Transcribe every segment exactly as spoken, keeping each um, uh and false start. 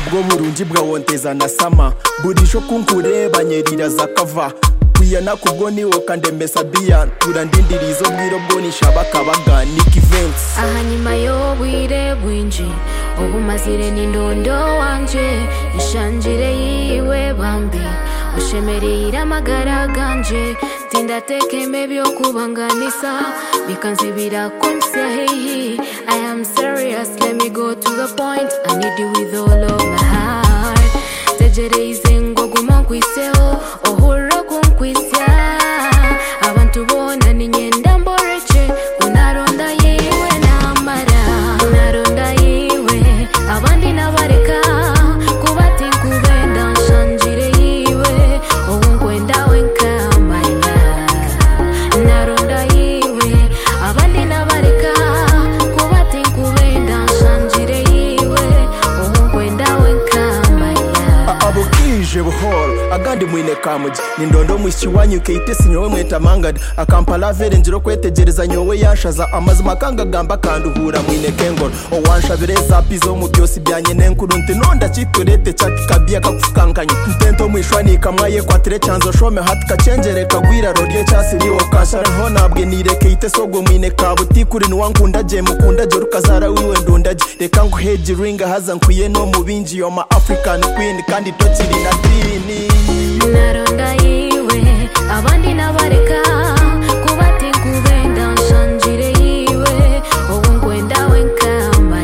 ubwo burungi bwawonteza na sama burisho kunkureba nyerira zakava kwiyana kubwo niwo kandemesa biya urandindirizo bwiro bwo nishabakabaga Nick Events aha nyuma yo bwire bwinji obumazire n'indondo wanje ishanjire yiwe bambi ushemerera amagara ganje tindatekeme byo kubanganisa bikanzibira konsia hey I am serious, let me go to the point, I need you with all of my heart tegereze ngo guma kwiseo ohura kunkwisya abantu bona ni nyenda mboreche unaronda yiwe namara unaronda yiwe abandi nabareka kubati kubenda shanjire yiwe ohunkwenda wenka my love naronda yiwe abandi nabareka kubati kubenda shanjire yiwe ohunkwenda wenka my love abukije buhoro agandi mwine kamuji nindondo mwishi wanyu keite sinyowe mweta mangad akampala vere njiro kwetegereza nyowe yashaza amazima kanga gamba kanduhura mwine kengor owansha bireza pizo mu byosi byanye nenkurunte nonda chitorete chakikabia kakufukankanye ntento mwishwani kamwaye kwatere chanzo shome hatka chenjere kagwira rodye chasiriwo kashara honabwe nirekeite sogwo mwine kabuti kuri nwankunda je mukunda je rukazara wiwe ndondaje reka nguheje ringa haza nkwiye no mubinji yo ma African queen kandi tokiri na dini naronda yiwe abandi nabareka kubati kubenda shanjire yiwe obunkwenda wenka my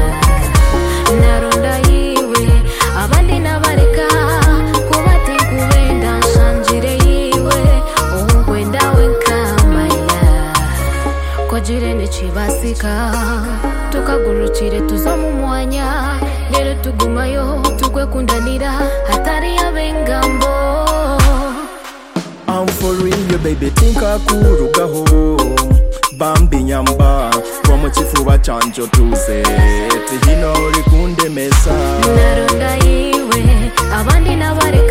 love naronda yiwe abandi nabareka kubati kubenda shanjire yiwe obunkwenda wenka my love kojire nechibasika tukagurukire tuza mu mwanya rero tugumayo tugwe kundanira hatari yabengambo I'm for real baby tinka kurugaho bambi nyamba kwa muchifuba chanjo tuze tihino rikunde mesa naronda yiwe abandi nabareka